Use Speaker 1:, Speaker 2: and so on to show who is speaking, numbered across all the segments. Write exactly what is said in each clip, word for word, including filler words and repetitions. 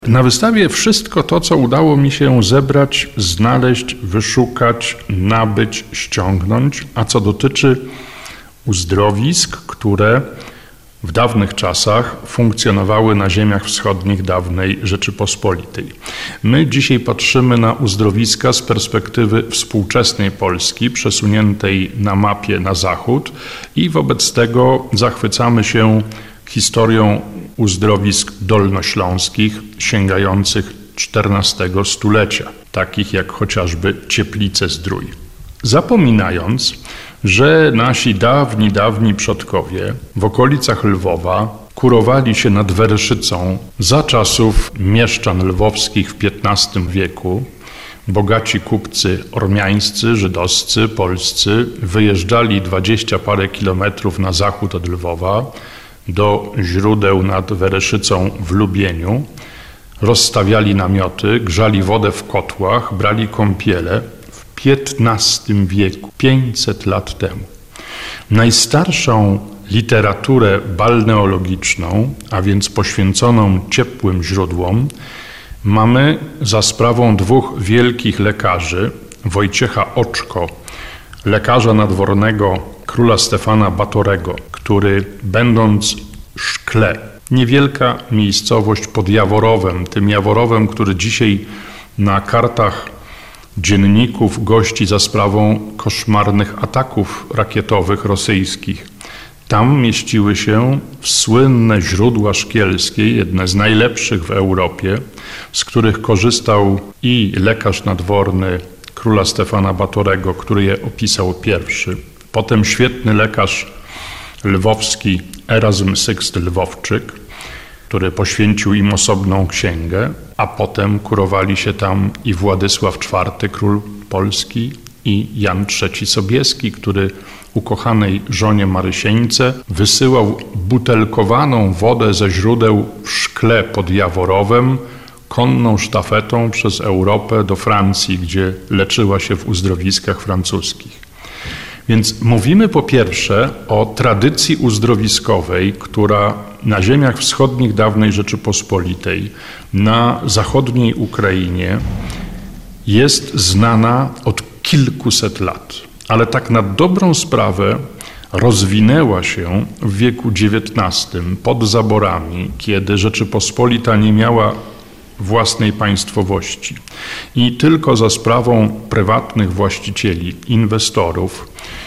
Speaker 1: Na wystawie wszystko to, co udało mi się zebrać, znaleźć, wyszukać, nabyć, ściągnąć, a co dotyczy uzdrowisk, które w dawnych czasach funkcjonowały na ziemiach wschodnich dawnej Rzeczypospolitej. My dzisiaj patrzymy na uzdrowiska z perspektywy współczesnej Polski, przesuniętej na mapie na zachód i wobec tego zachwycamy się historią uzdrowisk dolnośląskich sięgających czternastego stulecia, takich jak chociażby Cieplice-Zdrój. Zapominając, że nasi dawni, dawni przodkowie w okolicach Lwowa kurowali się nad Wereszycą za czasów mieszczan lwowskich w piętnastym wieku. Bogaci kupcy ormiańscy, żydowscy, polscy wyjeżdżali dwadzieścia parę kilometrów na zachód od Lwowa do źródeł nad Wereszycą w Lubieniu, rozstawiali namioty, grzali wodę w kotłach, brali kąpiele w piętnastym wieku, pięćset lat temu. Najstarszą literaturę balneologiczną, a więc poświęconą ciepłym źródłom, mamy za sprawą dwóch wielkich lekarzy, Wojciecha Oczko, lekarza nadwornego króla Stefana Batorego, który będąc w Szkle, niewielka miejscowość pod Jaworowem, tym Jaworowem, który dzisiaj na kartach dzienników gości za sprawą koszmarnych ataków rakietowych rosyjskich. Tam mieściły się słynne źródła szkielskie, jedne z najlepszych w Europie, z których korzystał i lekarz nadworny króla Stefana Batorego, który je opisał pierwszy. Potem świetny lekarz lwowski Erazm Syxt Lwowczyk, który poświęcił im osobną księgę, a potem kurowali się tam i Władysław czwarty, król Polski, i Jan trzeci Sobieski, który ukochanej żonie Marysieńce wysyłał butelkowaną wodę ze źródeł w Szkle pod Jaworowem konną sztafetą przez Europę do Francji, gdzie leczyła się w uzdrowiskach francuskich. Więc mówimy po pierwsze o tradycji uzdrowiskowej, która na ziemiach wschodnich dawnej Rzeczypospolitej, na zachodniej Ukrainie jest znana od kilkuset lat. Ale tak na dobrą sprawę rozwinęła się w wieku dziewiętnastym pod zaborami, kiedy Rzeczypospolita nie miała własnej państwowości i tylko za sprawą prywatnych właścicieli, inwestorów,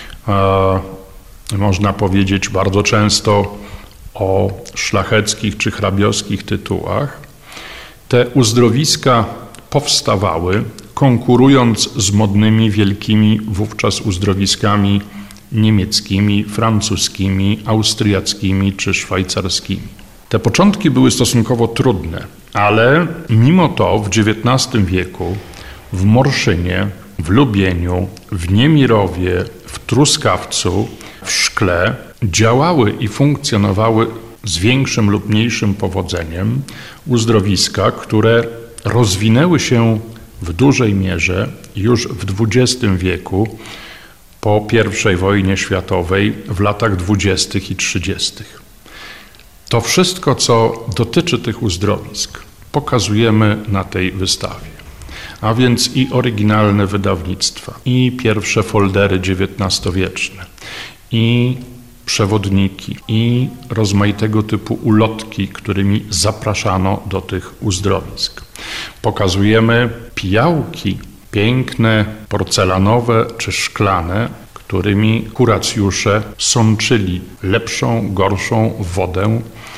Speaker 1: e, można powiedzieć bardzo często o szlacheckich czy hrabiowskich tytułach, te uzdrowiska powstawały, konkurując z modnymi, wielkimi wówczas uzdrowiskami niemieckimi, francuskimi, austriackimi czy szwajcarskimi. Te początki były stosunkowo trudne, ale mimo to w dziewiętnastym wieku w Morszynie, w Lubieniu, w Niemirowie, w Truskawcu, w Szkle działały i funkcjonowały z większym lub mniejszym powodzeniem uzdrowiska, które rozwinęły się w dużej mierze już w dwudziestym wieku po pierwszej wojnie światowej w latach dwudziestych i trzydziestych. To wszystko, co dotyczy tych uzdrowisk, pokazujemy na tej wystawie. A więc i oryginalne wydawnictwa, i pierwsze foldery dziewiętnastowieczne, i przewodniki, i rozmaitego typu ulotki, którymi zapraszano do tych uzdrowisk. Pokazujemy pijałki, piękne, porcelanowe czy szklane, którymi kuracjusze sączyli lepszą, gorszą wodę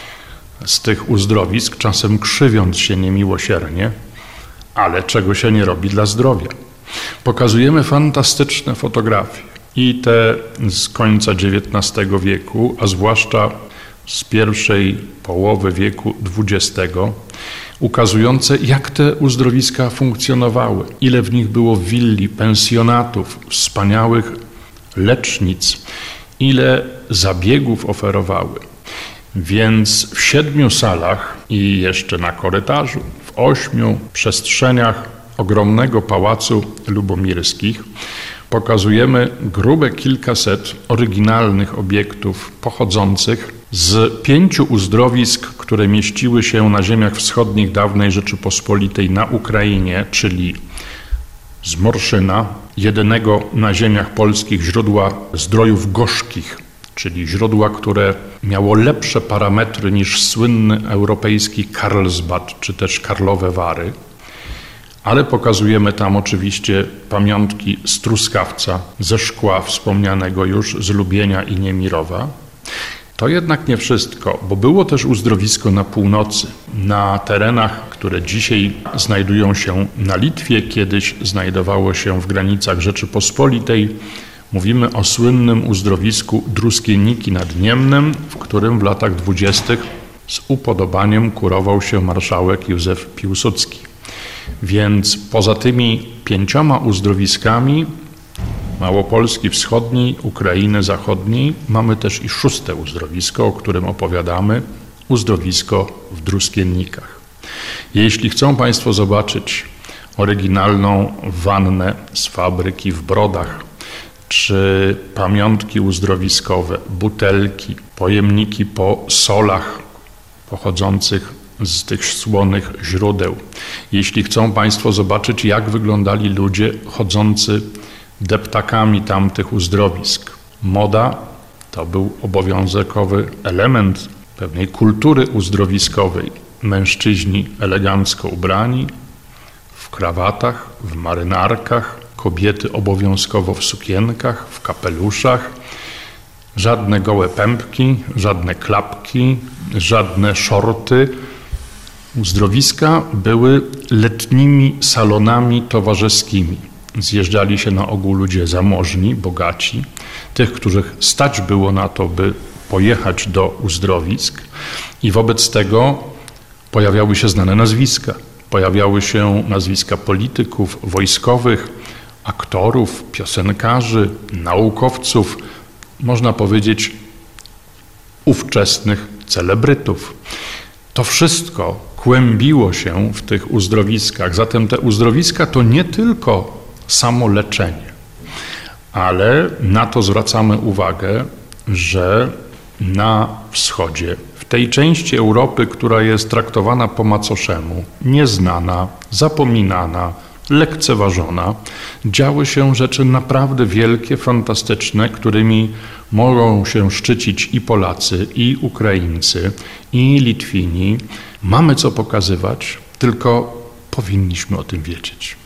Speaker 1: z tych uzdrowisk, czasem krzywiąc się niemiłosiernie, ale czego się nie robi dla zdrowia. Pokazujemy fantastyczne fotografie i te z końca dziewiętnastego wieku, a zwłaszcza z pierwszej połowy wieku dwudziestego, ukazujące, jak te uzdrowiska funkcjonowały, ile w nich było willi, pensjonatów, wspaniałych lecznic, ile zabiegów oferowały. Więc w siedmiu salach i jeszcze na korytarzu, w ośmiu przestrzeniach ogromnego pałacu lubomirskich pokazujemy grube kilkaset oryginalnych obiektów pochodzących Z pięciu uzdrowisk, które mieściły się na ziemiach wschodnich dawnej Rzeczypospolitej na Ukrainie, czyli z Morszyna, jedynego na ziemiach polskich źródła zdrojów gorzkich, czyli źródła, które miało lepsze parametry niż słynny europejski Karlsbad, czy też Karlowe Wary, ale pokazujemy tam oczywiście pamiątki z Truskawca, ze Szkła wspomnianego już, z Lubienia i Niemirowa. To jednak nie wszystko, bo było też uzdrowisko na północy, na terenach, które dzisiaj znajdują się na Litwie, kiedyś znajdowało się w granicach Rzeczypospolitej. Mówimy o słynnym uzdrowisku Druskienniki nad Niemnem, w którym w latach dwudziestych z upodobaniem kurował się marszałek Józef Piłsudski. Więc poza tymi pięcioma uzdrowiskami Małopolski Wschodniej, Ukrainy Zachodniej mamy też i szóste uzdrowisko, o którym opowiadamy, uzdrowisko w Druskiennikach. Jeśli chcą Państwo zobaczyć oryginalną wannę z fabryki w Brodach, czy pamiątki uzdrowiskowe, butelki, pojemniki po solach pochodzących z tych słonych źródeł. Jeśli chcą Państwo zobaczyć, jak wyglądali ludzie chodzący deptakami tamtych uzdrowisk. Moda to był obowiązkowy element pewnej kultury uzdrowiskowej. Mężczyźni elegancko ubrani, w krawatach, w marynarkach, kobiety obowiązkowo w sukienkach, w kapeluszach, żadne gołe pępki, żadne klapki, żadne szorty. Uzdrowiska były letnimi salonami towarzyskimi. Zjeżdżali się na ogół ludzie zamożni, bogaci, tych, których stać było na to, by pojechać do uzdrowisk, i wobec tego pojawiały się znane nazwiska. Pojawiały się nazwiska polityków, wojskowych, aktorów, piosenkarzy, naukowców, można powiedzieć ówczesnych celebrytów. To wszystko kłębiło się w tych uzdrowiskach. Zatem te uzdrowiska to nie tylko samo leczenie, ale na to zwracamy uwagę, że na wschodzie, w tej części Europy, która jest traktowana po macoszemu, nieznana, zapominana, lekceważona, działy się rzeczy naprawdę wielkie, fantastyczne, którymi mogą się szczycić i Polacy, i Ukraińcy, i Litwini. Mamy co pokazywać, tylko powinniśmy o tym wiedzieć.